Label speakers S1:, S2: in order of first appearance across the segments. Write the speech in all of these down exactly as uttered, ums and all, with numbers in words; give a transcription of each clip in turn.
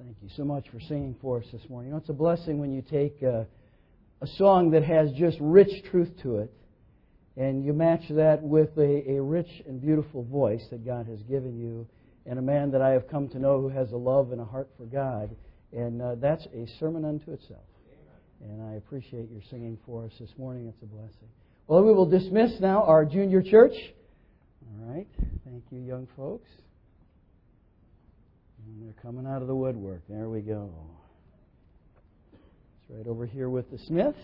S1: Thank you so much for singing for us this morning. You know, it's a blessing when you take a, a song that has just rich truth to it and you match that with a, a rich and beautiful voice that God has given you and a man that I have come to know who has a love and a heart for God. And uh, that's a sermon unto itself. And I appreciate your singing for us this morning. It's a blessing. Well, we will dismiss now our junior church. All right. Thank you, young folks. And they're coming out of the woodwork. There we go. It's right over here with the Smiths.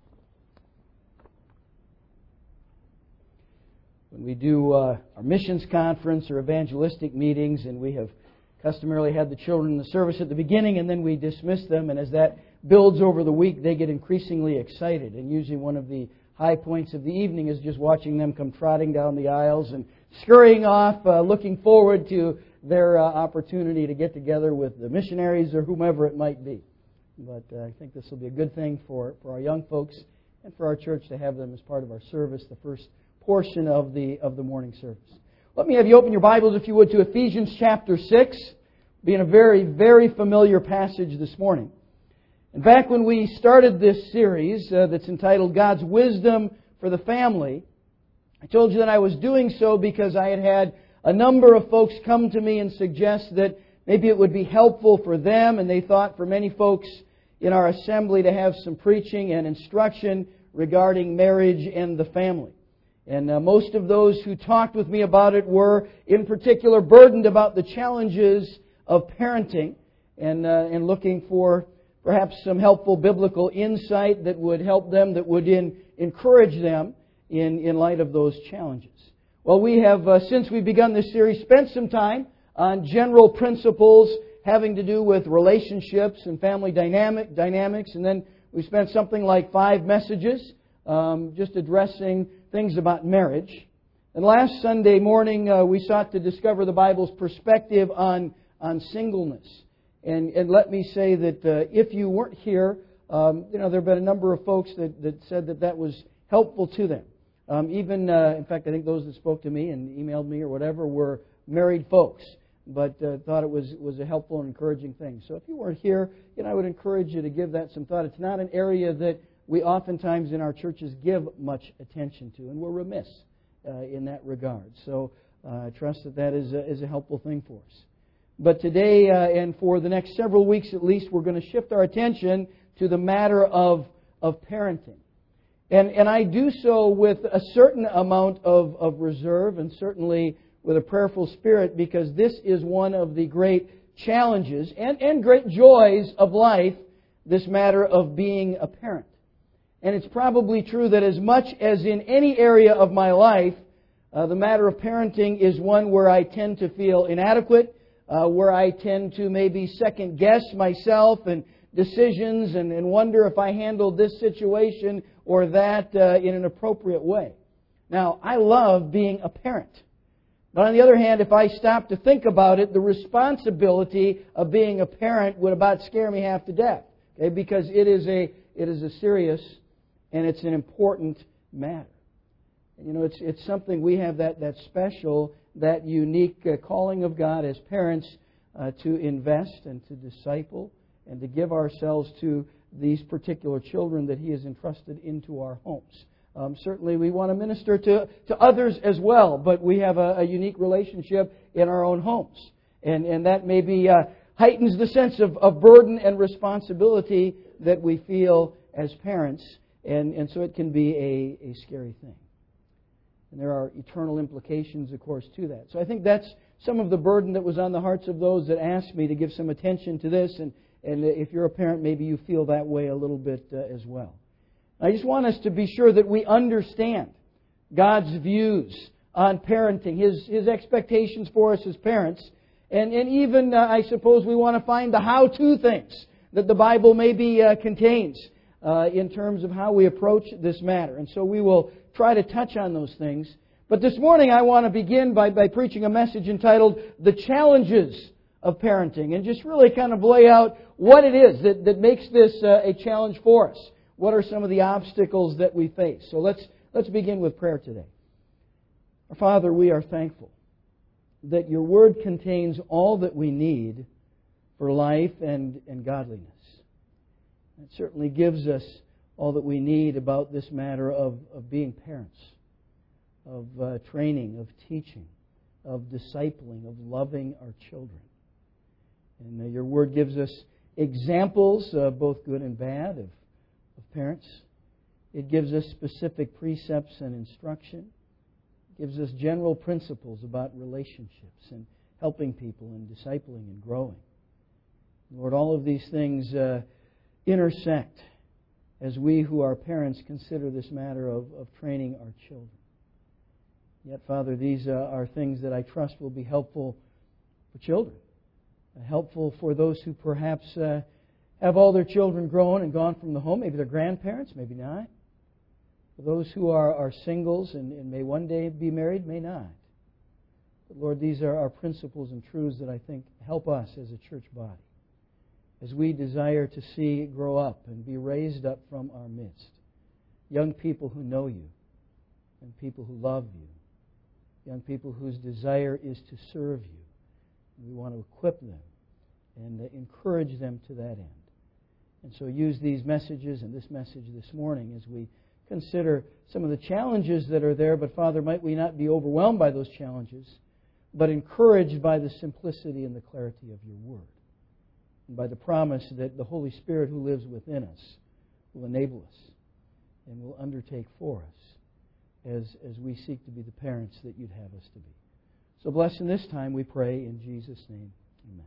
S1: When we do uh, our missions conference or evangelistic meetings, and we have customarily had the children in the service at the beginning, and then we dismiss them, and as that builds over the week, they get increasingly excited. And usually one of the high points of the evening is just watching them come trotting down the aisles and scurrying off, uh, looking forward to their uh, opportunity to get together with the missionaries or whomever it might be. But uh, I think this will be a good thing for, for our young folks and for our church to have them as part of our service, the first portion of the of the morning service. Let me have you open your Bibles, if you would, to Ephesians chapter six, being a very, very familiar passage this morning. And back when we started this series uh, that's entitled God's Wisdom for the Family, I told you that I was doing so because I had had a number of folks come to me and suggest that maybe it would be helpful for them, and they thought for many folks in our assembly to have some preaching and instruction regarding marriage and the family. And uh, most of those who talked with me about it were in particular burdened about the challenges of parenting and, uh, and looking for perhaps some helpful biblical insight that would help them, that would in, encourage them in, in light of those challenges. Well, we have, uh, since we've begun this series, spent some time on general principles having to do with relationships and family dynamic dynamics. And then we spent something like five messages um, just addressing things about marriage. And last Sunday morning, uh, we sought to discover the Bible's perspective on, on singleness. And, and let me say that uh, if you weren't here, um, you know, there have been a number of folks that, that said that that was helpful to them. Um, even, uh, in fact, I think those that spoke to me and emailed me or whatever were married folks, but uh, thought it was was a helpful and encouraging thing. So if you weren't here, you know, I would encourage you to give that some thought. It's not an area that we oftentimes in our churches give much attention to, and we're remiss uh, in that regard. So uh, I trust that that is a, is a helpful thing for us. But today, uh, and for the next several weeks at least, we're going to shift our attention to the matter of, of parenting. And, and I do so with a certain amount of, of reserve and certainly with a prayerful spirit, because this is one of the great challenges and, and great joys of life, this matter of being a parent. And it's probably true that as much as in any area of my life, uh, the matter of parenting is one where I tend to feel inadequate, uh, where I tend to maybe second guess myself and decisions and, and wonder if I handled this situation or that uh, in an appropriate way. Now, I love being a parent. But on the other hand, if I stop to think about it, the responsibility of being a parent would about scare me half to death. Okay? Because it is a it is a serious and it's an important matter. And, you know, it's it's something we have that, that special, that unique uh, calling of God as parents uh, to invest and to disciple and to give ourselves to these particular children that He has entrusted into our homes. Um, certainly we want to minister to, to others as well, but we have a, a unique relationship in our own homes. And, and that maybe uh, heightens the sense of, of burden and responsibility that we feel as parents. And, and so it can be a, a scary thing. And there are eternal implications, of course, to that. So I think that's some of the burden that was on the hearts of those that asked me to give some attention to this. And, and if you're a parent, maybe you feel that way a little bit uh, as well. I just want us to be sure that we understand God's views on parenting, His, His expectations for us as parents. And, and even, uh, I suppose, we want to find the how-to things that the Bible maybe uh, contains uh, in terms of how we approach this matter. And so we will try to touch on those things. But this morning I want to begin by, by preaching a message entitled The Challenges of Parenting, and just really kind of lay out what it is that, that makes this uh, a challenge for us. What are some of the obstacles that we face? So let's let's begin with prayer today. Our Father, we are thankful that Your Word contains all that we need for life and, and godliness. It certainly gives us all that we need about this matter of, of being parents, of uh, training, of teaching, of discipling, of loving our children. And uh, your Word gives us examples, uh, both good and bad, of, of parents. It gives us specific precepts and instruction. It gives us general principles about relationships and helping people and discipling and growing. Lord, all of these things uh, intersect as we who are parents consider this matter of, of training our children. Yet, Father, these uh, are things that I trust will be helpful for children, uh, helpful for those who perhaps uh, have all their children grown and gone from the home. Maybe they're grandparents, maybe not. For those who are, are singles and, and may one day be married, may not. But Lord, these are our principles and truths that I think help us as a church body, as we desire to see grow up and be raised up from our midst. Young people who know you, and people who love you, young people whose desire is to serve you. We want to equip them and uh, encourage them to that end. And so use these messages and this message this morning as we consider some of the challenges that are there. But Father, might we not be overwhelmed by those challenges, but encouraged by the simplicity and the clarity of your Word, and by the promise that the Holy Spirit who lives within us will enable us and will undertake for us as, as we seek to be the parents that you'd have us to be. So bless in this time, we pray in Jesus' name. Amen.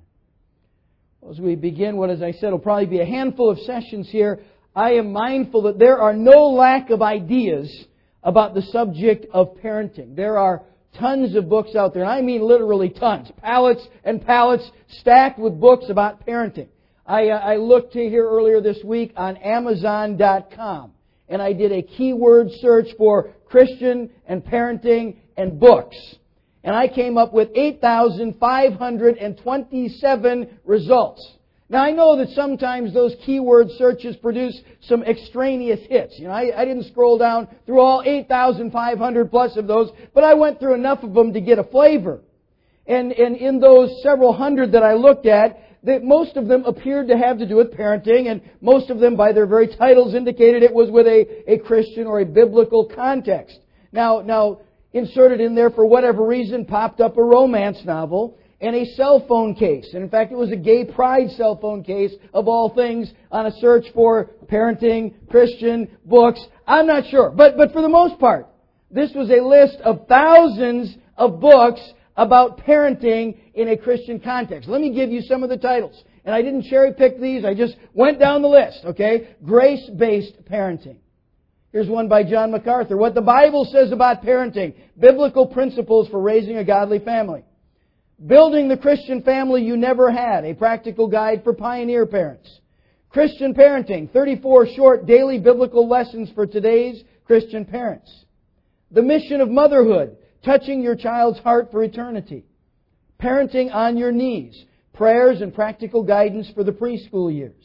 S1: Well, as we begin what, as I said, will probably be a handful of sessions here, I am mindful that there are no lack of ideas about the subject of parenting. There are tons of books out there, and I mean literally tons. Pallets and pallets stacked with books about parenting. I, uh, I looked here earlier this week on Amazon dot com, and I did a keyword search for Christian and parenting and books. And I came up with eight thousand five hundred twenty-seven results. Now, I know that sometimes those keyword searches produce some extraneous hits. You know, I, I didn't scroll down through all eight thousand five hundred plus of those, but I went through enough of them to get a flavor. And, and in those several hundred that I looked at, that most of them appeared to have to do with parenting, and most of them, by their very titles, indicated it was with a, a Christian or a biblical context. Now, now, inserted in there for whatever reason popped up a romance novel and a cell phone case. And in fact, it was a gay pride cell phone case, of all things, on a search for parenting, Christian, books. I'm not sure. But, but for the most part, this was a list of thousands of books about parenting in a Christian context. Let me give you some of the titles. And I didn't cherry pick these. I just went down the list, okay? Grace-based parenting. Here's one by John MacArthur. What the Bible says about parenting. Biblical principles for raising a godly family. Building the Christian family you never had. A practical guide for pioneer parents. Christian parenting. thirty-four short daily biblical lessons for today's Christian parents. The mission of motherhood. Touching your child's heart for eternity. Parenting on your knees. Prayers and practical guidance for the preschool years.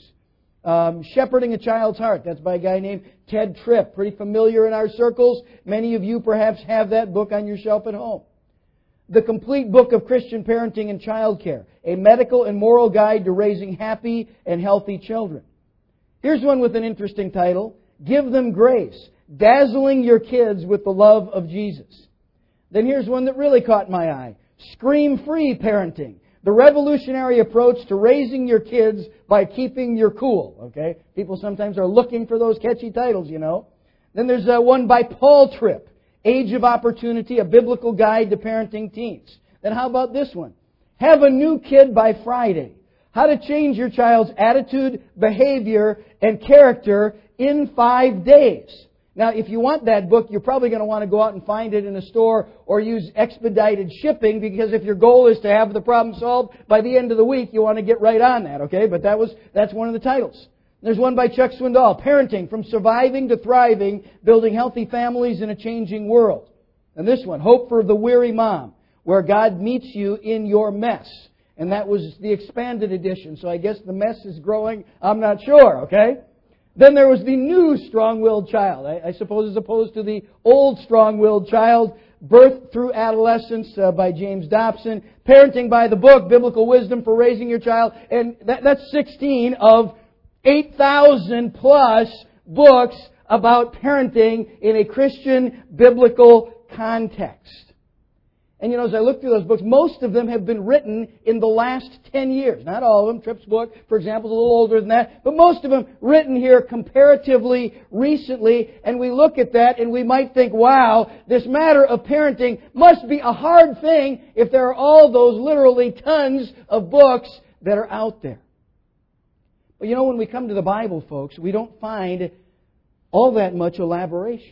S1: Um, Shepherding a Child's Heart. That's by a guy named Ted Tripp. Pretty familiar in our circles. Many of you perhaps have that book on your shelf at home. The Complete Book of Christian Parenting and Childcare. A medical and moral guide to raising happy and healthy children. Here's one with an interesting title. Give Them Grace. Dazzling your kids with the love of Jesus. Then here's one that really caught my eye. Scream-free parenting. The revolutionary approach to raising your kids by keeping your cool. Okay? People sometimes are looking for those catchy titles, you know. Then there's uh, one by Paul Tripp. Age of Opportunity, a biblical guide to parenting teens. Then how about this one? Have a New Kid by Friday. How to change your child's attitude, behavior, and character in five days. Now, if you want that book, you're probably going to want to go out and find it in a store or use expedited shipping, because if your goal is to have the problem solved by the end of the week, you want to get right on that, okay? But that was that's one of the titles. There's one by Chuck Swindoll, Parenting from Surviving to Thriving, Building Healthy Families in a Changing World. And this one, Hope for the Weary Mom, Where God Meets You in Your Mess. And that was the expanded edition, so I guess the mess is growing. I'm not sure, okay? Then there was the new strong-willed child, I, I suppose, as opposed to the old strong-willed child, Birth Through Adolescence uh, by James Dobson, Parenting by the Book, Biblical Wisdom for Raising Your Child. And that, that's sixteen of eight thousand plus books about parenting in a Christian biblical context. And you know, as I look through those books, most of them have been written in the last ten years. Not all of them. Tripp's book, for example, is a little older than that. But most of them written here comparatively recently. And we look at that and we might think, wow, this matter of parenting must be a hard thing if there are all those literally tons of books that are out there. But you know, when we come to the Bible, folks, we don't find all that much elaboration.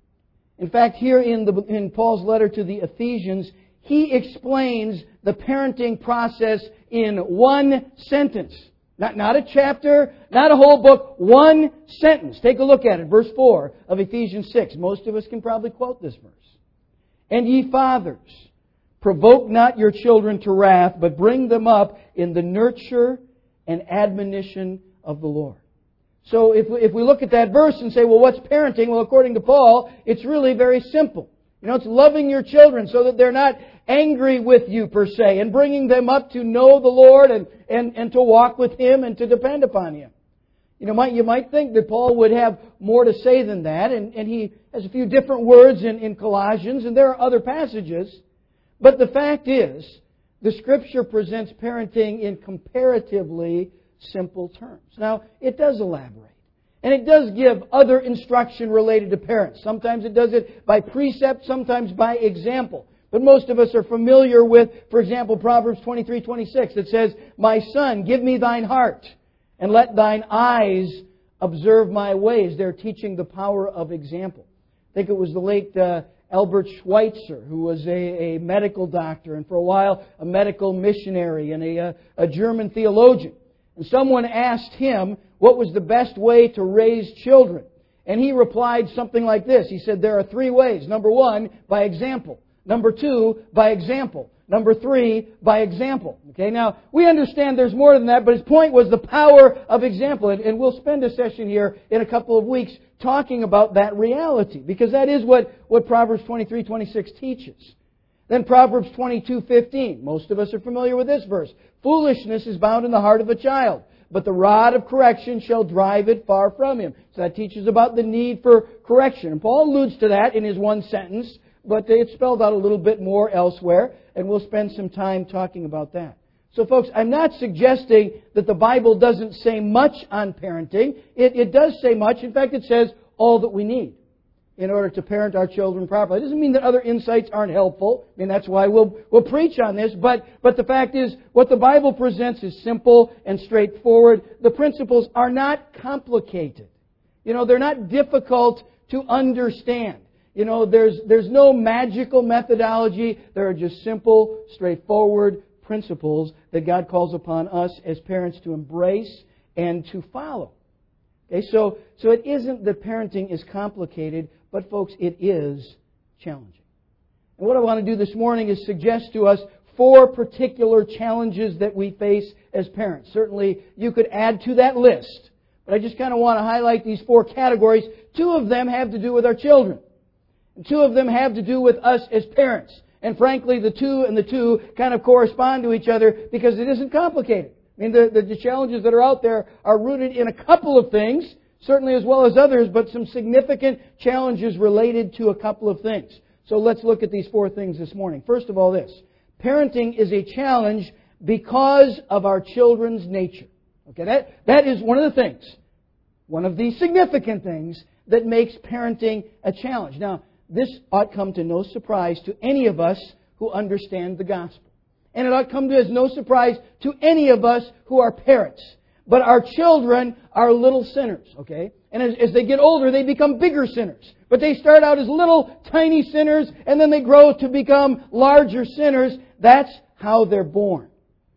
S1: In fact, here in, the, in Paul's letter to the Ephesians, he explains the parenting process in one sentence. Not, not a chapter, not a whole book, one sentence. Take a look at it, verse four of Ephesians six. Most of us can probably quote this verse. And ye fathers, provoke not your children to wrath, but bring them up in the nurture and admonition of the Lord. So if we, if we look at that verse and say, well, what's parenting? Well, according to Paul, it's really very simple. You know, it's loving your children so that they're not angry with you per se, and bringing them up to know the Lord and, and, and to walk with Him and to depend upon Him. You know, might, you might think that Paul would have more to say than that, and, and he has a few different words in, in Colossians, and there are other passages. But the fact is, the Scripture presents parenting in comparatively simple terms. Now, it does elaborate. And it does give other instruction related to parents. Sometimes it does it by precept, sometimes by example. But most of us are familiar with, for example, Proverbs twenty-three twenty-six that says, My son, give me thine heart, and let thine eyes observe my ways. They're teaching the power of example. I think it was the late uh, Albert Schweitzer, who was a, a medical doctor and for a while a medical missionary and a, a, a German theologian. And someone asked him what was the best way to raise children. And he replied something like this. He said, there are three ways. Number one, by example. Number two, by example. Number three, by example. Okay, now, we understand there's more than that, but his point was the power of example. And, and we'll spend a session here in a couple of weeks talking about that reality, because that is what, what Proverbs twenty-three twenty-six teaches. Then Proverbs twenty-two fifteen. Most of us are familiar with this verse. Foolishness is bound in the heart of a child, but the rod of correction shall drive it far from him. So that teaches about the need for correction. And Paul alludes to that in his one sentence, but it's spelled out a little bit more elsewhere, and we'll spend some time talking about that. So folks, I'm not suggesting that the Bible doesn't say much on parenting. It, it does say much. In fact, it says all that we need in order to parent our children properly. It doesn't mean that other insights aren't helpful. I mean, that's why we'll, we'll preach on this. But, but the fact is, what the Bible presents is simple and straightforward. The principles are not complicated. You know, they're not difficult to understand. You know, there's, there's no magical methodology. There are just simple, straightforward principles that God calls upon us as parents to embrace and to follow. Okay, so, so it isn't that parenting is complicated, but folks, it is challenging. And what I want to do this morning is suggest to us four particular challenges that we face as parents. Certainly, you could add to that list, but I just kind of want to highlight these four categories. Two of them have to do with our children, and two of them have to do with us as parents. And frankly, the two and the two kind of correspond to each other because it isn't complicated. I mean, the, the, the challenges that are out there are rooted in a couple of things, certainly as well as others, but some significant challenges related to a couple of things. So let's look at these four things this morning. First of all, this. Parenting is a challenge because of our children's nature. Okay, that, that is one of the things, one of the significant things that makes parenting a challenge. Now, this ought come to no surprise to any of us who understand the gospel. And it ought come to as no surprise to any of us who are parents. But our children are little sinners, okay? And as, as they get older, they become bigger sinners. But they start out as little tiny sinners, and then they grow to become larger sinners. That's how they're born.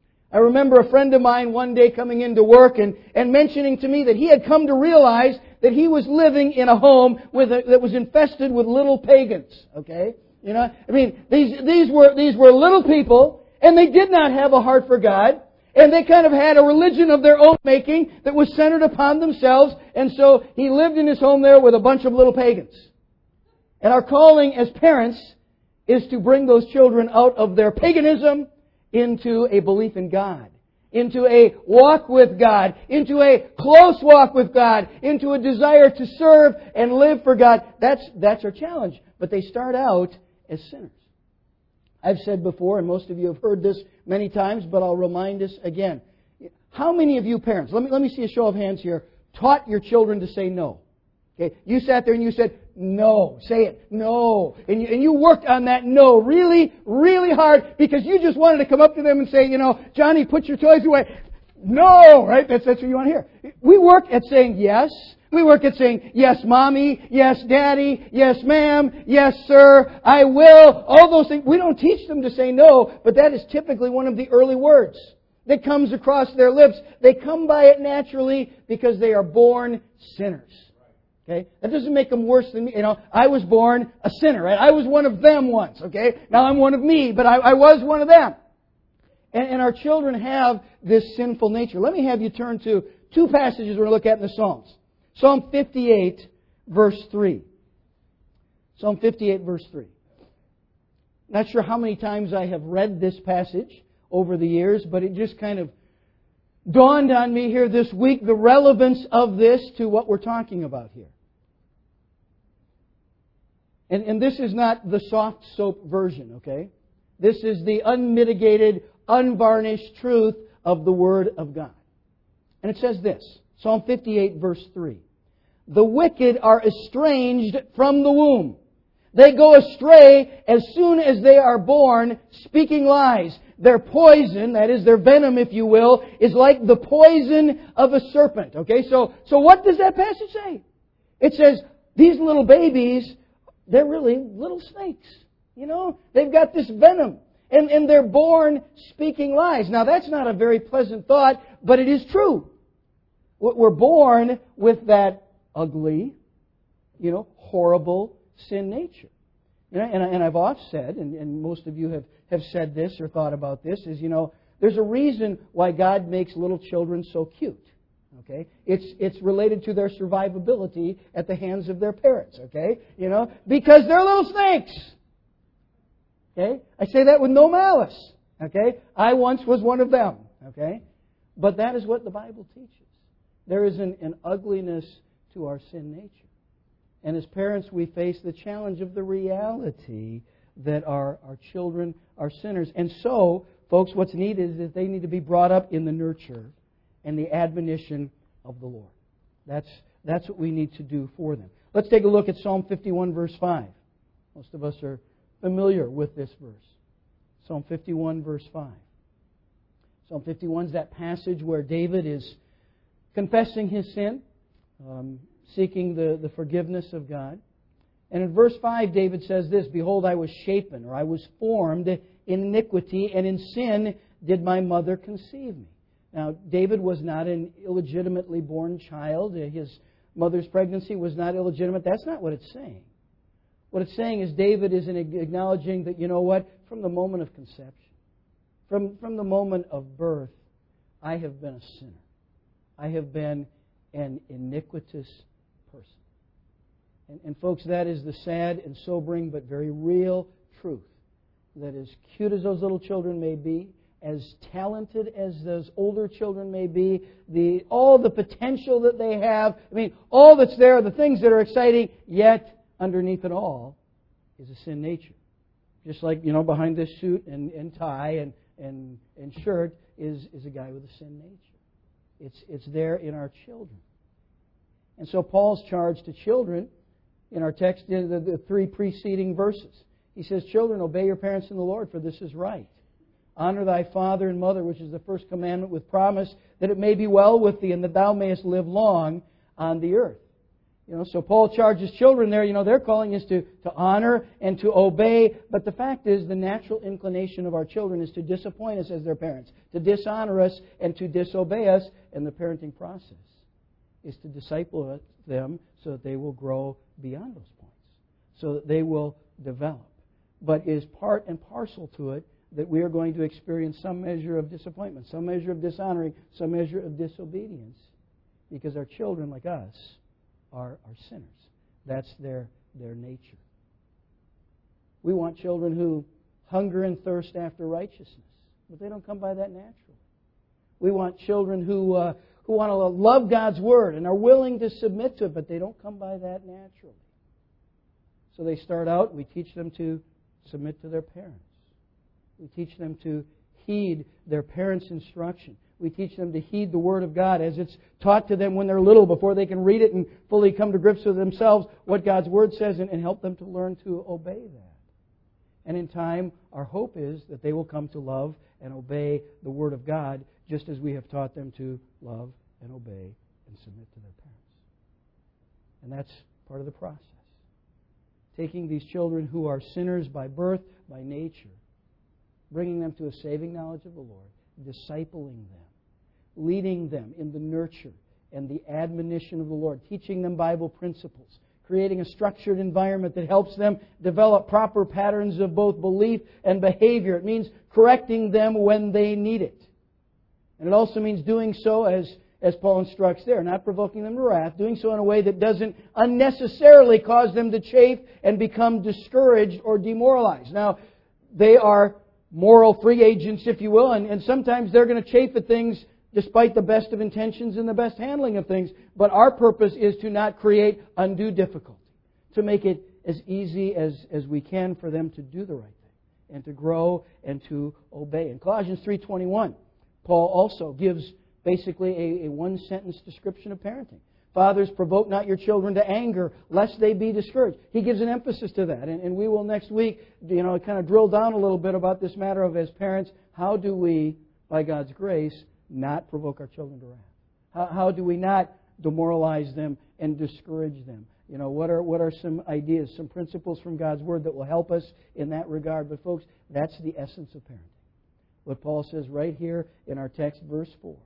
S1: I remember a friend of mine one day coming into work and, and mentioning to me that he had come to realize that he was living in a home with a, that was infested with little pagans, okay? You know, I mean, these, these were, these were little people, and they did not have a heart for God. And they kind of had a religion of their own making that was centered upon themselves. And so he lived in his home there with a bunch of little pagans. And our calling as parents is to bring those children out of their paganism into a belief in God, into a walk with God, into a close walk with God, into a desire to serve and live for God. That's, that's our challenge. But they start out as sinners. I've said before, and most of you have heard this many times, but I'll remind us again. How many of you parents, let me, let me see a show of hands here, taught your children to say no? Okay, you sat there and you said, no. Say it. No. And you, and you worked on that no really, really hard because you just wanted to come up to them and say, you know, Johnny, put your toys away. No, right? That's, that's what you want to hear. We work at saying yes. We work at saying, yes, Mommy, yes, Daddy, yes, ma'am, yes, sir, I will. All those things. We don't teach them to say no, but that is typically one of the early words that comes across their lips. They come by it naturally because they are born sinners. Okay? That doesn't make them worse than me. You know, I was born a sinner, right? I was one of them once, okay? Now I'm one of me, but I, I was one of them. And, and our children have this sinful nature. Let me have you turn to two passages we're going to look at in the Psalms. Psalm fifty-eight, verse three. Psalm fifty-eight, verse three. Not sure how many times I have read this passage over the years, but it just kind of dawned on me here this week, the relevance of this to what we're talking about here. And, and this is not the soft soap version, okay? This is the unmitigated, unvarnished truth of the Word of God. And it says this, Psalm fifty-eight, verse three. The wicked are estranged from the womb. They go astray as soon as they are born, speaking lies. Their poison, that is their venom, if you will, is like the poison of a serpent. Okay, so, so what does that passage say? It says, these little babies, they're really little snakes. You know, they've got this venom. And, and they're born speaking lies. Now, that's not a very pleasant thought, but it is true. We're born with that ugly, you know, horrible sin nature. You know, and, and I've often said, and, and most of you have, have said this or thought about this, is, you know, there's a reason why God makes little children so cute. Okay? It's it's related to their survivability at the hands of their parents. Okay? You know, because they're little snakes. Okay? I say that with no malice. Okay? I once was one of them. Okay? But that is what the Bible teaches. There is an, an ugliness to our sin nature. And as parents, we face the challenge of the reality that our, our children are sinners. And so, folks, what's needed is that they need to be brought up in the nurture and the admonition of the Lord. That's, that's what we need to do for them. Let's take a look at Psalm fifty-one, verse five. Most of us are familiar with this verse. Psalm fifty-one, verse five. Psalm fifty-one is that passage where David is confessing his sin, um, seeking the, the forgiveness of God. And in verse five, David says this, Behold, I was shapen, or I was formed in iniquity, and in sin did my mother conceive me. Now, David was not an illegitimately born child. His mother's pregnancy was not illegitimate. That's not what it's saying. What it's saying is David is acknowledging that, you know what, from the moment of conception, from, from the moment of birth, I have been a sinner. I have been an iniquitous person. And, and folks, that is the sad and sobering but very real truth. That as cute as those little children may be, as talented as those older children may be, the all the potential that they have, I mean, all that's there, the things that are exciting, yet underneath it all is a sin nature. Just like, you know, behind this suit and, and tie and, and, and shirt is, is a guy with a sin nature. It's, it's there in our children. And so Paul's charge to children in our text, in the, the three preceding verses. He says, Children, obey your parents in the Lord, for this is right. Honor thy father and mother, which is the first commandment, with promise that it may be well with thee and that thou mayest live long on the earth. You know, so Paul charges children there, you know, their calling is to, to honor and to obey. But the fact is, the natural inclination of our children is to disappoint us as their parents, to dishonor us and to disobey us. And the parenting process is to disciple them so that they will grow beyond those points, so that they will develop. But it is part and parcel to it that we are going to experience some measure of disappointment, some measure of dishonoring, some measure of disobedience, because our children, like us, are, are sinners. That's their, their nature. We want children who hunger and thirst after righteousness. but they don't come by that naturally. We want children who uh, who want to love God's Word and are willing to submit to it, but they don't come by that naturally. So they start out, we teach them to submit to their parents. We teach them to heed their parents' instruction. We teach them to heed the Word of God as it's taught to them when they're little, before they can read it and fully come to grips with themselves what God's Word says, and, and help them to learn to obey that. And in time, our hope is that they will come to love and obey the Word of God, just as we have taught them to love and obey and submit to their parents. And that's part of the process. Taking these children who are sinners by birth, by nature, bringing them to a saving knowledge of the Lord, discipling them, leading them in the nurture and the admonition of the Lord, teaching them Bible principles, creating a structured environment that helps them develop proper patterns of both belief and behavior. It means correcting them when they need it. And it also means doing so, as, as Paul instructs there, not provoking them to wrath, doing so in a way that doesn't unnecessarily cause them to chafe and become discouraged or demoralized. Now, they are moral free agents, if you will, and, and sometimes they're going to chafe at things despite the best of intentions and the best handling of things. But our purpose is to not create undue difficulty, to make it as easy as, as we can for them to do the right thing and to grow and to obey. In Colossians three twenty-one, Paul also gives basically a, a one-sentence description of parenting. Fathers, provoke not your children to anger, lest they be discouraged. He gives an emphasis to that. And, and we will next week, you know, kind of drill down a little bit about this matter of, as parents, how do we, by God's grace, not provoke our children to wrath? How, how do we not demoralize them and discourage them? You know, what are what are some ideas, some principles from God's Word that will help us in that regard? But folks, that's the essence of parenting. What Paul says right here in our text, verse four.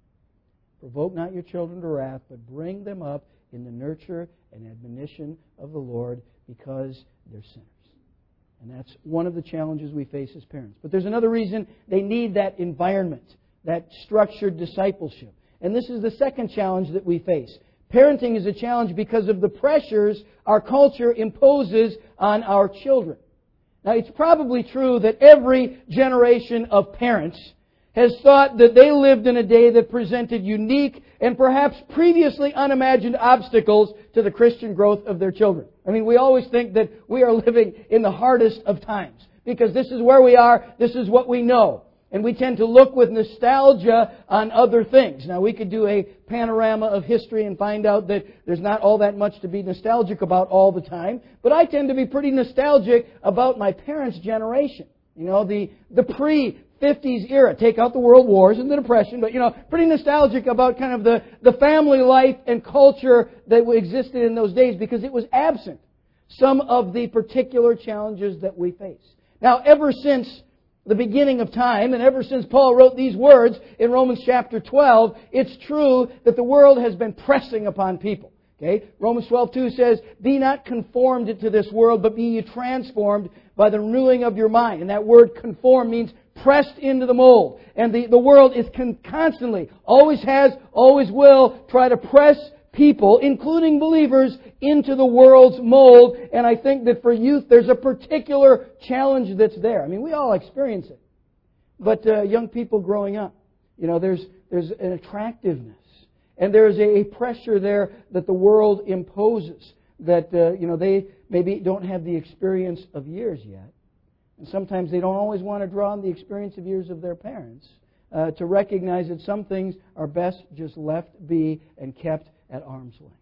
S1: Provoke not your children to wrath, but bring them up in the nurture and admonition of the Lord, because they're sinners. And that's one of the challenges we face as parents. But there's another reason they need that environment, that structured discipleship. And this is the second challenge that we face. Parenting is a challenge because of the pressures our culture imposes on our children. Now, it's probably true that every generation of parents has thought that they lived in a day that presented unique and perhaps previously unimagined obstacles to the Christian growth of their children. I mean, we always think that we are living in the hardest of times because this is where we are, this is what we know. And we tend to look with nostalgia on other things. Now, we could do a panorama of history and find out that there's not all that much to be nostalgic about all the time. But I tend to be pretty nostalgic about my parents' generation. You know, the, the pre-fifties era. Take out the World Wars and the Depression, but, you know, pretty nostalgic about kind of the, the family life and culture that existed in those days because it was absent some of the particular challenges that we face. Now, ever since the beginning of time, and ever since Paul wrote these words in Romans chapter twelve, it's true that the world has been pressing upon people. Okay? Romans twelve two says, "Be not conformed to this world, but be ye transformed by the renewing of your mind." And that word conform means pressed into the mold. And the, the world is con- constantly, always has, always will, try to press people, including believers, into the world's mold. And I think that for youth, there's a particular challenge that's there. I mean, we all experience it. But uh, young people growing up, you know, there's there's an attractiveness. And there's a pressure there that the world imposes that, uh, you know, they maybe don't have the experience of years yet. And sometimes they don't always want to draw on the experience of years of their parents uh, to recognize that some things are best just left be and kept at arm's length.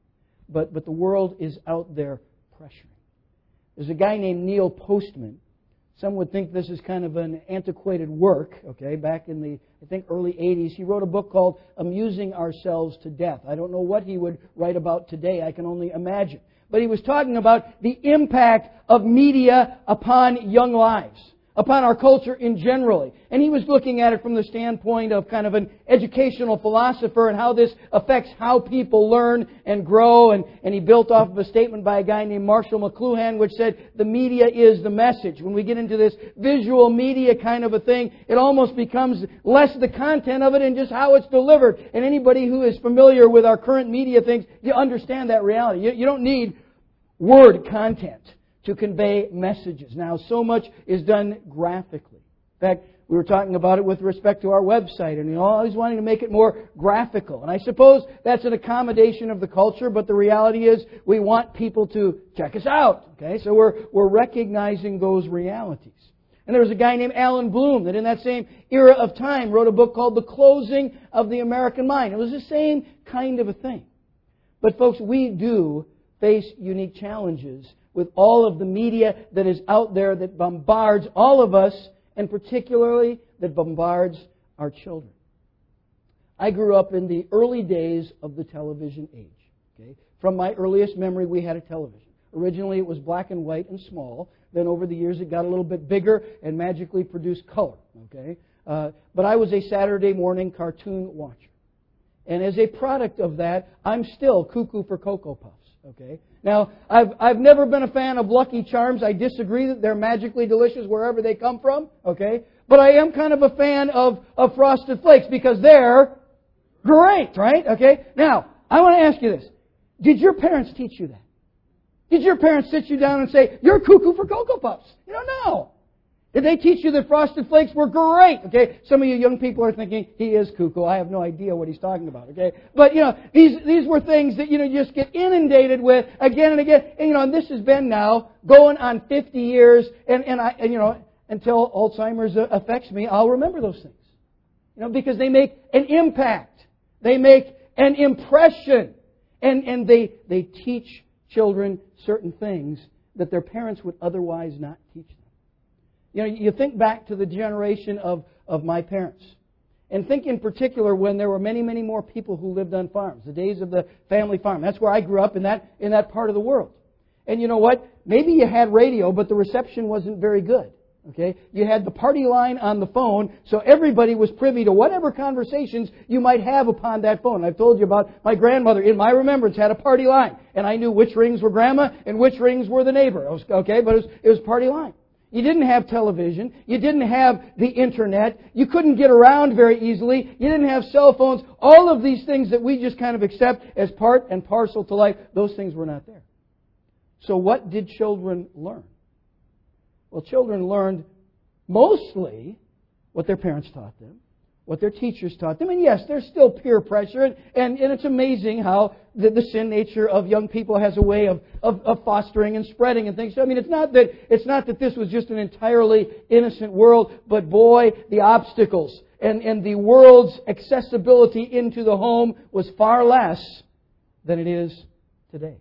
S1: But, but the world is out there pressuring. There's a guy named Neil Postman. Some would think this is kind of an antiquated work, okay, back in the, I think, early eighties. He wrote a book called Amusing Ourselves to Death. I don't know what he would write about today. I can only imagine. But he was talking about the impact of media upon young lives, upon our culture in general. And he was looking at it from the standpoint of kind of an educational philosopher and how this affects how people learn and grow. And, and he built off of a statement by a guy named Marshall McLuhan, which said, the media is the message. When we get into this visual media kind of a thing, it almost becomes less the content of it and just how it's delivered. And anybody who is familiar with our current media things, you understand that reality. You, you don't need word content to convey messages. Now, so much is done graphically. In fact, We were talking about it with respect to our website, and you know, always wanting to make it more graphical. And I suppose that's an accommodation of the culture, but the reality is we want people to check us out. Okay, so we're we're recognizing those realities. And there was a guy named Alan Bloom that in that same era of time wrote a book called The Closing of the American Mind. It was the same kind of a thing. But folks, we do face unique challenges with all of the media that is out there that bombards all of us, and particularly that bombards our children. I grew up in the early days of the television age. Okay? From my earliest memory, we had a television. Originally, it was black and white and small. Then over the years, it got a little bit bigger and magically produced color. Okay, uh, but I was a Saturday morning cartoon watcher. And as a product of that, I'm still cuckoo for Cocoa Puffs. Okay. Now, I've I've never been a fan of Lucky Charms. I disagree that they're magically delicious wherever they come from. Okay. But I am kind of a fan of, of Frosted Flakes because they're great, right? Okay. Now, I want to ask you this. Did your parents teach you that? Did your parents sit you down and say, you're cuckoo for Cocoa Puffs? You don't know. Did they teach you that Frosted Flakes were great? Okay, some of you young people are thinking, he is cuckoo. I have no idea what he's talking about, okay? But, you know, these these were things that, you know, you just get inundated with again and again. And, you know, and this has been now going on fifty years. And, and, I, and you know, until Alzheimer's affects me, I'll remember those things. You know, because they make an impact. They make an impression. And, and they they teach children certain things that their parents would otherwise not teach them. You know, you think back to the generation of, of my parents. And think in particular when there were many, many more people who lived on farms. The days of the family farm. That's where I grew up in that, in that part of the world. And you know what? Maybe you had radio, but the reception wasn't very good. Okay? You had the party line on the phone, so everybody was privy to whatever conversations you might have upon that phone. I've told you about my grandmother, in my remembrance, had a party line. And I knew which rings were grandma and which rings were the neighbor. It was, okay? But it was, it was party line. You didn't have television. You didn't have the internet. You couldn't get around very easily. You didn't have cell phones. All of these things that we just kind of accept as part and parcel to life, those things were not there. So what did children learn? Well, children learned mostly what their parents taught them, what their teachers taught them. And yes, there's still peer pressure. And, and, and it's amazing how the, the sin nature of young people has a way of, of, of fostering and spreading and things. So, I mean, it's not that it's not that this was just an entirely innocent world, but boy, the obstacles and, and the world's accessibility into the home was far less than it is today.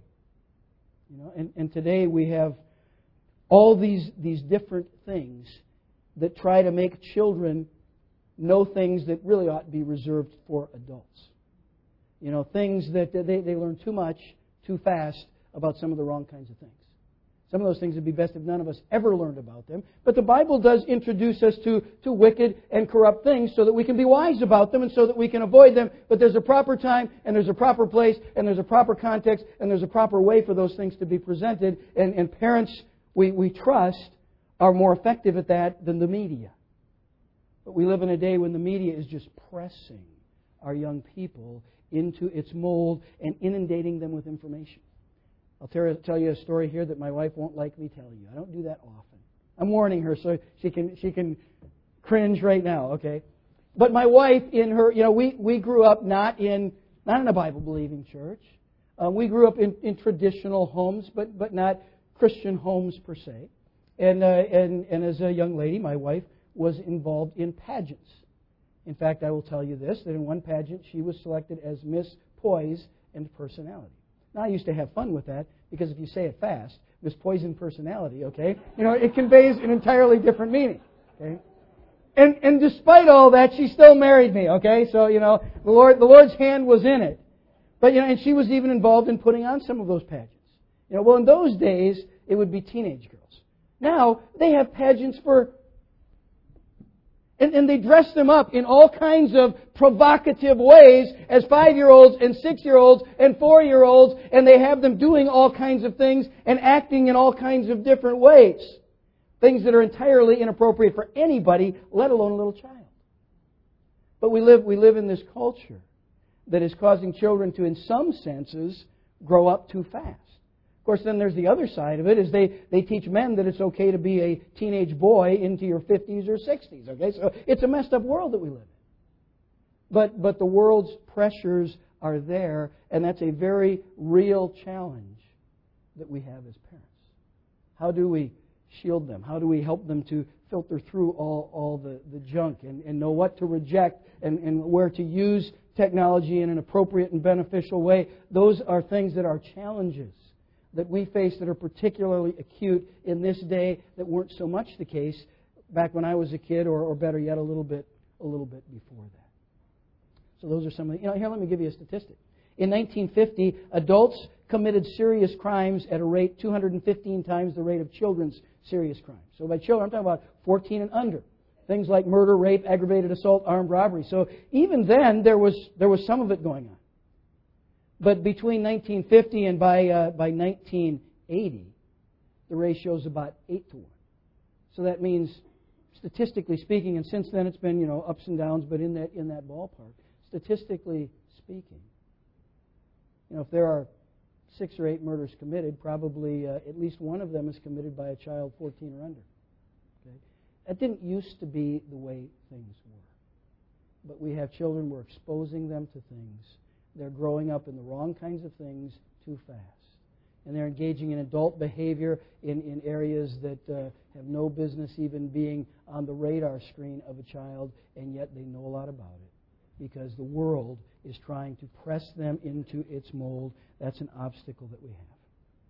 S1: You know, and, and today we have all these, these different things that try to make children know things that really ought to be reserved for adults. You know, things that they, they learn too much, too fast about some of the wrong kinds of things. Some of those things would be best if none of us ever learned about them. But the Bible does introduce us to, to wicked and corrupt things so that we can be wise about them and so that we can avoid them. But there's a proper time and there's a proper place and there's a proper context and there's a proper way for those things to be presented. And, and parents, we, we trust, are more effective at that than the media. But we live in a day when the media is just pressing our young people into its mold and inundating them with information. I'll tell you a story here that my wife won't like me telling you. I don't do that often. I'm warning her so she can she can cringe right now, okay? But my wife, in her, you know, we, we grew up not in not in a Bible-believing church. Uh, we grew up in, in traditional homes, but but not Christian homes per se. And uh, and and as a young lady, my wife was involved in pageants. In fact, I will tell you this, that in one pageant she was selected as Miss Poise and Personality. Now, I used to have fun with that, because if you say it fast, Miss Poise and Personality, okay, you know, it conveys an entirely different meaning, okay? And and despite all that, she still married me, okay? So, you know, the Lord the Lord's hand was in it. But, you know, and she was even involved in putting on some of those pageants. You know, well, in those days, it would be teenage girls. Now, they have pageants for... And, and they dress them up in all kinds of provocative ways as five-year-olds and six-year-olds and four-year-olds, and they have them doing all kinds of things and acting in all kinds of different ways. Things that are entirely inappropriate for anybody, let alone a little child. But we live, we live in this culture that is causing children to, in some senses, grow up too fast. course, then there's the other side of it, is they, they teach men that it's okay to be a teenage boy into your fifties or sixties. Okay, so it's a messed up world that we live in. But, but the world's pressures are there, and that's a very real challenge that we have as parents. How do we shield them? How do we help them to filter through all, all the, the junk and, and know what to reject and, and where to use technology in an appropriate and beneficial way? Those are things that are challenges that we face that are particularly acute in this day that weren't so much the case back when I was a kid, or, or better yet, a little bit, a little bit before that. So those are some of the, you know, here, let me give you a statistic. In nineteen fifty, adults committed serious crimes at a rate two hundred fifteen times the rate of children's serious crimes. So by children, I'm talking about fourteen and under. Things like murder, rape, aggravated assault, armed robbery. So even then, there was there was some of it going on. But between nineteen fifty and by uh, by nineteen eighty, the ratio is about eight to one. So that means, statistically speaking, and since then it's been, you know, ups and downs, but in that in that ballpark, statistically speaking, you know, if there are six or eight murders committed, probably uh, at least one of them is committed by a child fourteen or under. Okay? That didn't used to be the way things were. But we have children, we're exposing them to things. They're growing up in the wrong kinds of things too fast. And they're engaging in adult behavior in, in areas that uh, have no business even being on the radar screen of a child, and yet they know a lot about it because the world is trying to press them into its mold. That's an obstacle that we have.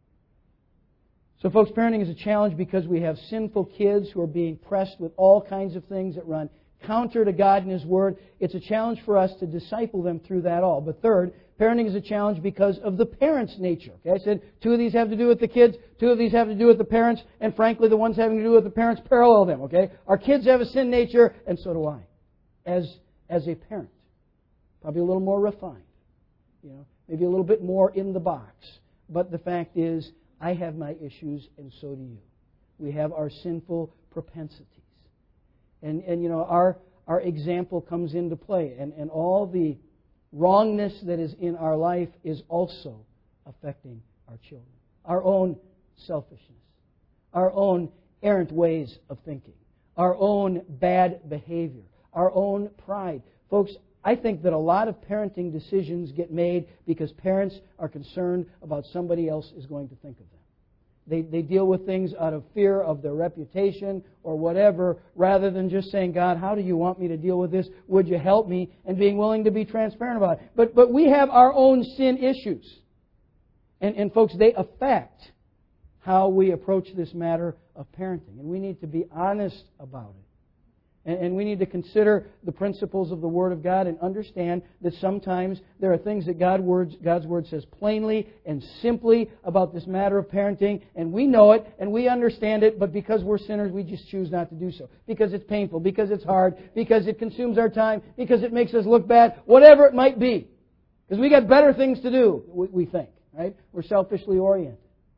S1: So, folks, parenting is a challenge because we have sinful kids who are being pressed with all kinds of things that run counter to God and His Word. It's a challenge for us to disciple them through that all. But third, parenting is a challenge because of the parents' nature. Okay, I said two of these have to do with the kids, two of these have to do with the parents, and frankly, the ones having to do with the parents parallel them. Okay, our kids have a sin nature, and so do I, as as a parent. Probably a little more refined, you know, maybe a little bit more in the box. But the fact is, I have my issues, and so do you. We have our sinful propensities. And, and you know, our, our example comes into play. And, and all the wrongness that is in our life is also affecting our children. Our own selfishness. Our own errant ways of thinking. Our own bad behavior. Our own pride. Folks, I think that a lot of parenting decisions get made because parents are concerned about somebody else is going to think of them. They, they deal with things out of fear of their reputation or whatever, rather than just saying, God, how do you want me to deal with this? Would you help me? And being willing to be transparent about it. But, but we have our own sin issues. And, and folks, they affect how we approach this matter of parenting. And we need to be honest about it. And we need to consider the principles of the Word of God and understand that sometimes there are things that God words, God's Word says plainly and simply about this matter of parenting, and we know it and we understand it, but because we're sinners, we just choose not to do so. Because it's painful, because it's hard, because it consumes our time, because it makes us look bad, whatever it might be. Because we got better things to do, we think, right? We're selfishly oriented.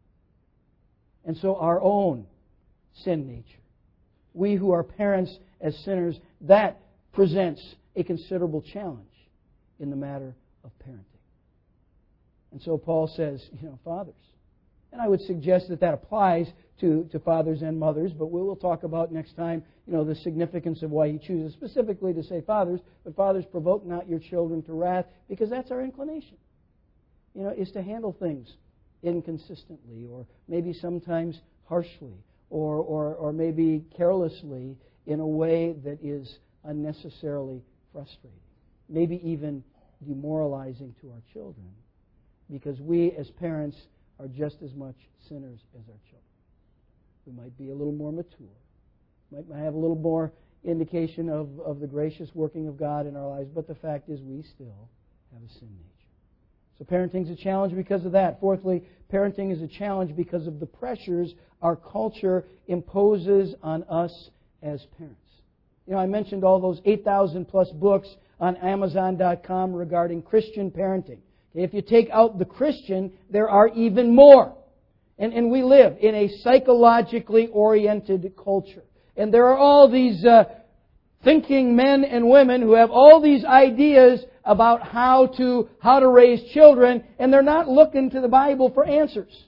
S1: And so our own sin nature. We who are parents as sinners, that presents a considerable challenge in the matter of parenting. And so Paul says, you know, fathers. And I would suggest that that applies to, to fathers and mothers, but we will talk about next time, you know, the significance of why he chooses specifically to say fathers. But fathers, provoke not your children to wrath, because that's our inclination. You know, is to handle things inconsistently, or maybe sometimes harshly, or, or, or maybe carelessly, in a way that is unnecessarily frustrating, maybe even demoralizing to our children, because we as parents are just as much sinners as our children. We might be a little more mature, might have a little more indication of, of the gracious working of God in our lives, but the fact is we still have a sin nature. So parenting is a challenge because of that. Fourthly, parenting is a challenge because of the pressures our culture imposes on us as parents. You know, I mentioned all those eight thousand plus books on Amazon dot com regarding Christian parenting. Okay, if you take out the Christian, there are even more. And, and we live in a psychologically oriented culture. And there are all these uh, thinking men and women who have all these ideas about how to how to raise children, and they're not looking to the Bible for answers.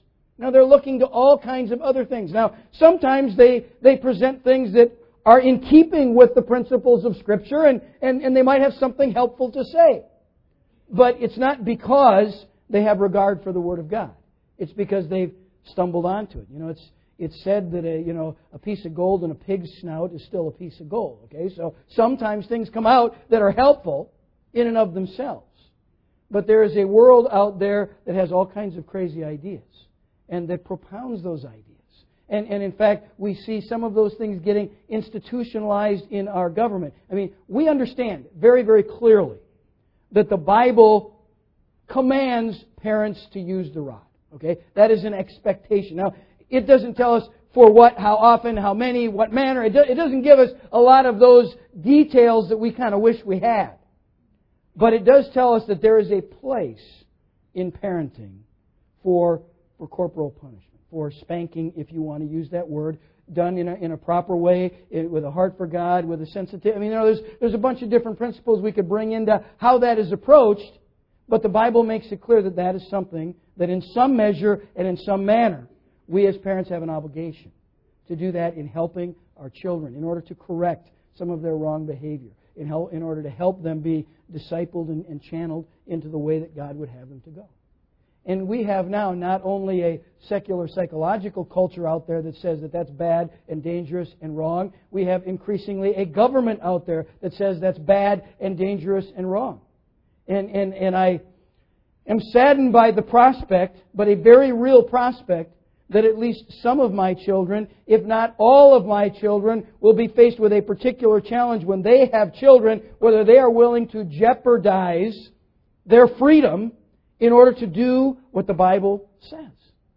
S1: Now, they're looking to all kinds of other things. Now, sometimes they, they present things that are in keeping with the principles of Scripture, and, and, and they might have something helpful to say. But it's not because they have regard for the Word of God. It's because they've stumbled onto it. You know, it's it's said that a you know a piece of gold in a pig's snout is still a piece of gold. Okay, so sometimes things come out that are helpful in and of themselves. But there is a world out there that has all kinds of crazy ideas and that propounds those ideas. And, and in fact, we see some of those things getting institutionalized in our government. I mean, we understand very, very clearly that the Bible commands parents to use the rod. Okay? That is an expectation. Now, it doesn't tell us for what, how often, how many, what manner. It, do, it doesn't give us a lot of those details that we kind of wish we had. But it does tell us that there is a place in parenting for, for corporal punishment, for spanking, if you want to use that word, done in a, in a proper way, with a heart for God, with a sensitivity. I mean, you know, there's, there's a bunch of different principles we could bring into how that is approached, but the Bible makes it clear that that is something that in some measure and in some manner, we as parents have an obligation to do that in helping our children, in order to correct some of their wrong behavior, in, help, in order to help them be discipled and, and channeled into the way that God would have them to go. And we have now not only a secular psychological culture out there that says that that's bad and dangerous and wrong. We have increasingly a government out there that says that's bad and dangerous and wrong. And, and, and I am saddened by the prospect, but a very real prospect, that at least some of my children, if not all of my children, will be faced with a particular challenge when they have children, whether they are willing to jeopardize their freedom in order to do what the Bible says.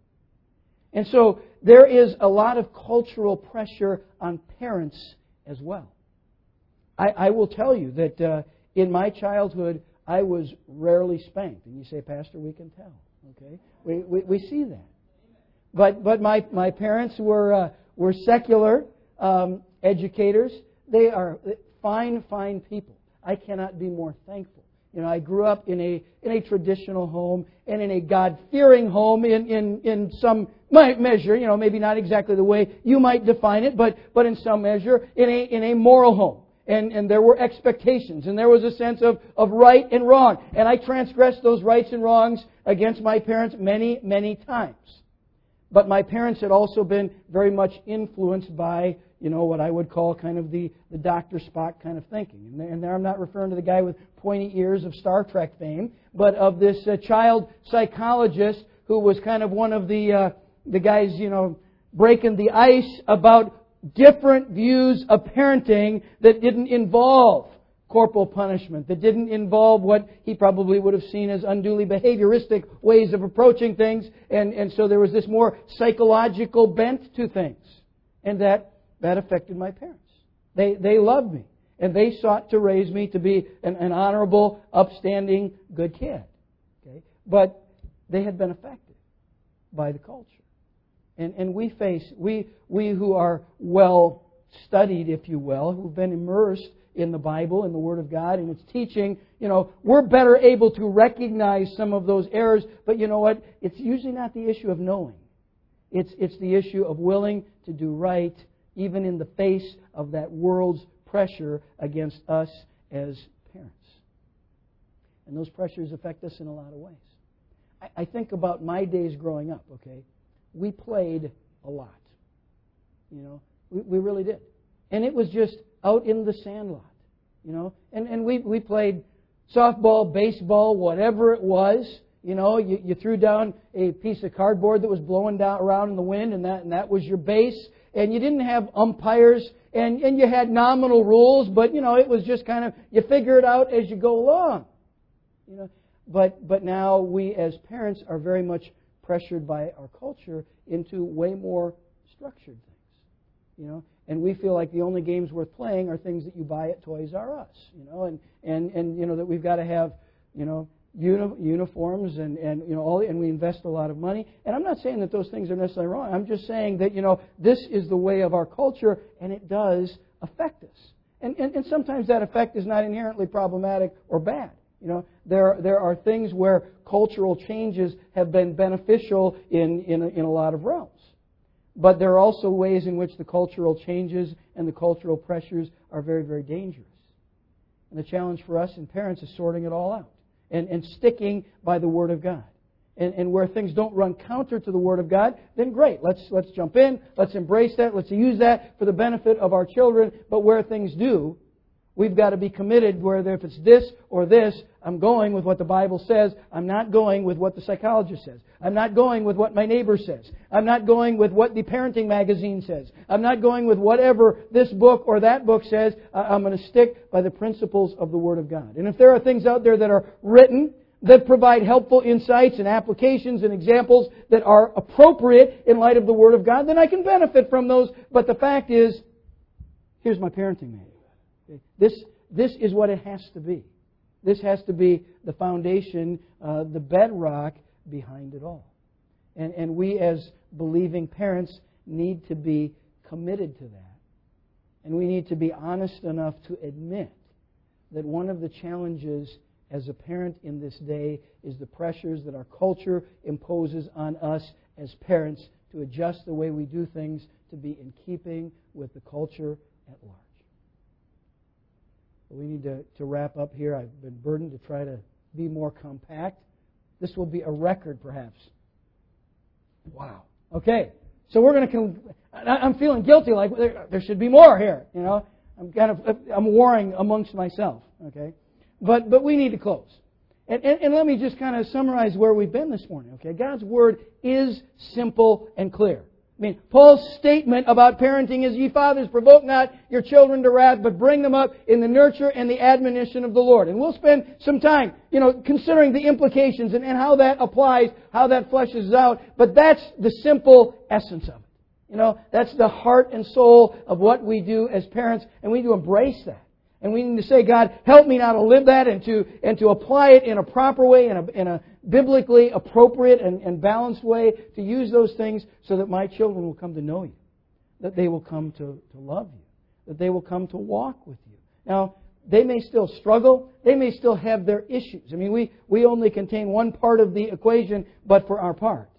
S1: And so there is a lot of cultural pressure on parents as well. I, I will tell you that uh, in my childhood, I was rarely spanked. And you say, Pastor, we can tell. Okay, we we, we see that. But but my, my parents were uh, were secular um, educators. They are fine, fine people. I cannot be more thankful. You know, I grew up in a in a traditional home and in a God-fearing home in, in, in some measure, you know, maybe not exactly the way you might define it, but but in some measure, in a in a moral home. And, and there were expectations, and there was a sense of, of right and wrong. And I transgressed those rights and wrongs against my parents many, many times. But my parents had also been very much influenced by, you know, what I would call kind of the, the Doctor Spock kind of thinking. And, and there I'm not referring to the guy with pointy ears of Star Trek fame, but of this uh, child psychologist who was kind of one of the uh, the guys, you know, breaking the ice about different views of parenting that didn't involve corporal punishment, that didn't involve what he probably would have seen as unduly behavioristic ways of approaching things. And, and so there was this more psychological bent to things. And that, that affected my parents. They, they loved me. And they sought to raise me to be an, an honorable, upstanding, good kid. Okay? But they had been affected by the culture. And, and we face, we, we who are well studied, if you will, who've been immersed in the Bible and the Word of God and its teaching, you know, we're better able to recognize some of those errors. But you know what? It's usually not the issue of knowing. It's, it's the issue of willing to do right, even in the face of that world's pressure against us as parents. And those pressures affect us in a lot of ways. I, I think about my days growing up, okay? We played a lot. You know, we, we really did. And it was just out in the sandlot, you know. And, and we, we played softball, baseball, whatever it was. You know, you, you threw down a piece of cardboard that was blowing down around in the wind, and that, and that was your base. And you didn't have umpires, and, and you had nominal rules, but, you know, it was just kind of, you figure it out as you go along. You know, but but now we as parents are very much pressured by our culture into way more structured things, you know, and we feel like the only games worth playing are things that you buy at Toys R Us, you know, and, and, and you know, that we've got to have, you know, uni- uniforms and, and, you know, all, and we invest a lot of money. And I'm not saying that those things are necessarily wrong. I'm just saying that, you know, this is the way of our culture, and it does affect us. And, and, and sometimes that effect is not inherently problematic or bad. You know, there there are things where cultural changes have been beneficial in in a, in a lot of realms. But there are also ways in which the cultural changes and the cultural pressures are very, very dangerous. And the challenge for us and parents is sorting it all out and, and sticking by the Word of God. And, and where things don't run counter to the Word of God, then great. Let's let's jump in. Let's embrace that. Let's use that for the benefit of our children. But where things do, we've got to be committed where if it's this or this, I'm going with what the Bible says. I'm not going with what the psychologist says. I'm not going with what my neighbor says. I'm not going with what the parenting magazine says. I'm not going with whatever this book or that book says. I'm going to stick by the principles of the Word of God. And if there are things out there that are written that provide helpful insights and applications and examples that are appropriate in light of the Word of God, then I can benefit from those. But the fact is, here's my parenting manual. This, this is what it has to be. This has to be the foundation, uh, the bedrock behind it all. And, and we as believing parents need to be committed to that. And we need to be honest enough to admit that one of the challenges as a parent in this day is the pressures that our culture imposes on us as parents to adjust the way we do things to be in keeping with the culture at large. We need to, to wrap up here. I've been burdened to try to be more compact. This will be a record, perhaps. Wow. Okay. So we're going to. I'm feeling guilty, like there, there should be more here. You know, I'm kind of. I'm warring amongst myself. Okay, but but we need to close. And, and, and let me just kind of summarize where we've been this morning. Okay, God's Word is simple and clear. I mean, Paul's statement about parenting is, ye fathers, provoke not your children to wrath, but bring them up in the nurture and the admonition of the Lord. And we'll spend some time, you know, considering the implications and, and how that applies, how that fleshes out. But that's the simple essence of it. You know, that's the heart and soul of what we do as parents, and we need to embrace that. And we need to say, God, help me now to live that and to and to apply it in a proper way, in a, in a biblically appropriate and, and balanced way, to use those things so that my children will come to know you, that they will come to, to love you, that they will come to walk with you. Now, they may still struggle. They may still have their issues. I mean, we, we only contain one part of the equation, but for our part,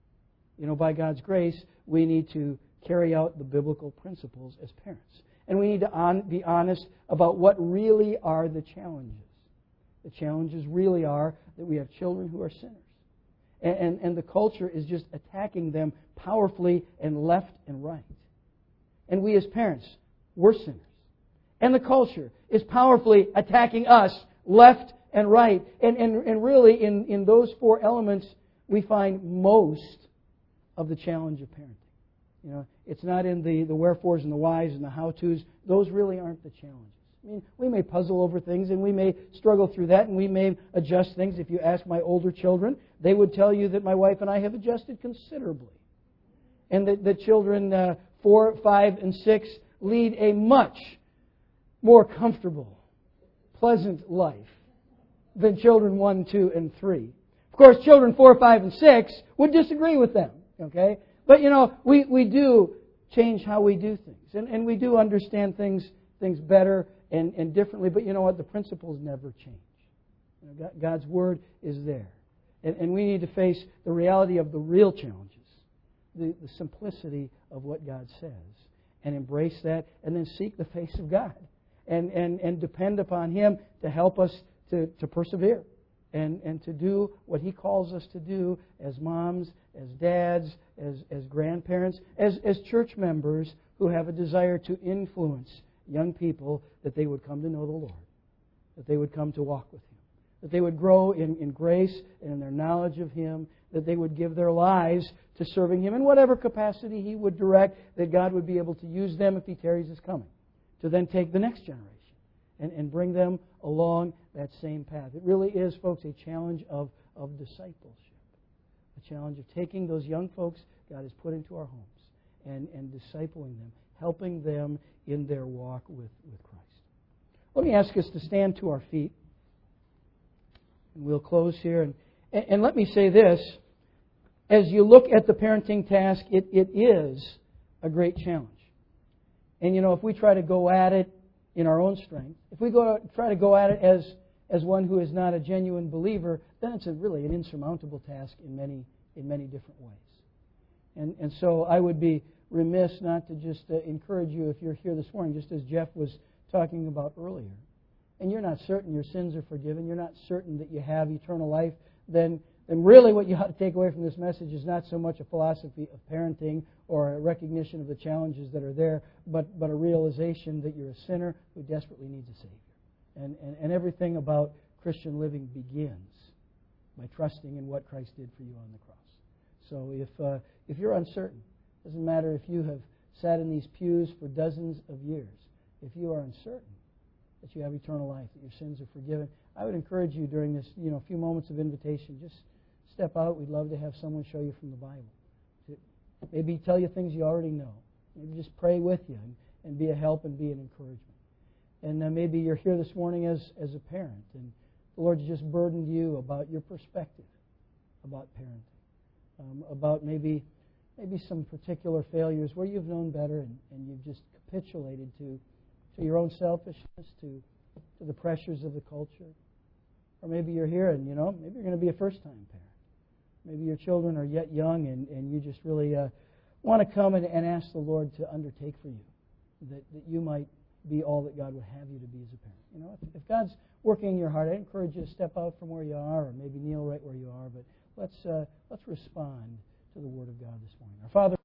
S1: you know, by God's grace, we need to carry out the biblical principles as parents. And we need to on, be honest about what really are the challenges. The challenges really are that we have children who are sinners. And, and, and the culture is just attacking them powerfully and left and right. And we as parents, we're sinners. And the culture is powerfully attacking us left and right. And, and, and really, in, in those four elements, we find most of the challenge of parenting. You know, it's not in the, the wherefores and the whys and the how-tos. Those really aren't the challenges. I mean, we may puzzle over things and we may struggle through that and we may adjust things. If you ask my older children, they would tell you that my wife and I have adjusted considerably. And that the children uh, four, five, and six lead a much more comfortable, pleasant life than children one, two, and three. Of course, children four, five, and six would disagree with them. Okay? But, you know, we, we do change how we do things. And, and we do understand things things better and, and differently. But you know what? The principles never change. You know, God's Word is there. And, and we need to face the reality of the real challenges, the, the simplicity of what God says, and embrace that, and then seek the face of God. And, and, and depend upon Him to help us to, to persevere. And, and to do what He calls us to do as moms, as dads, as, as grandparents, as, as church members who have a desire to influence young people that they would come to know the Lord, that they would come to walk with Him, that they would grow in, in grace and in their knowledge of Him, that they would give their lives to serving Him in whatever capacity He would direct, that God would be able to use them if He tarries His coming, to then take the next generation and, and bring them along that same path. It really is, folks, a challenge of, of discipleship. A challenge of taking those young folks God has put into our homes and, and discipling them, helping them in their walk with, with Christ. Let me ask us to stand to our feet. And we'll close here. And, and, and let me say this. As you look at the parenting task, it, it is a great challenge. And, you know, if we try to go at it in our own strength, if we go try to go at it as as one who is not a genuine believer, then it's a really an insurmountable task in many in many different ways. And and so I would be remiss not to just uh, encourage you if you're here this morning, just as Jeff was talking about earlier, and you're not certain your sins are forgiven, you're not certain that you have eternal life, then then really what you ought to take away from this message is not so much a philosophy of parenting or a recognition of the challenges that are there, but, but a realization that you're a sinner who desperately needs a Savior. And, and, and everything about Christian living begins by trusting in what Christ did for you on the cross. So if uh, if you're uncertain, it doesn't matter if you have sat in these pews for dozens of years, if you are uncertain that you have eternal life, that your sins are forgiven, I would encourage you during this, you know, few moments of invitation, just step out. We'd love to have someone show you from the Bible. Maybe tell you things you already know. Maybe just pray with you and, and be a help and be an encouragement. And uh, maybe you're here this morning as, as a parent, and the Lord's just burdened you about your perspective about parenting, um, about maybe maybe some particular failures where you've known better and, and you've just capitulated to to your own selfishness, to to the pressures of the culture. Or maybe you're here and, you know, maybe you're going to be a first-time parent. Maybe your children are yet young and, and you just really uh, want to come and, and ask the Lord to undertake for you, that, that you might be all that God would have you to be as a parent. You know, if, if God's working in your heart, I encourage you to step out from where you are, or maybe kneel right where you are, but let's uh, let's respond to the Word of God this morning. Our Father,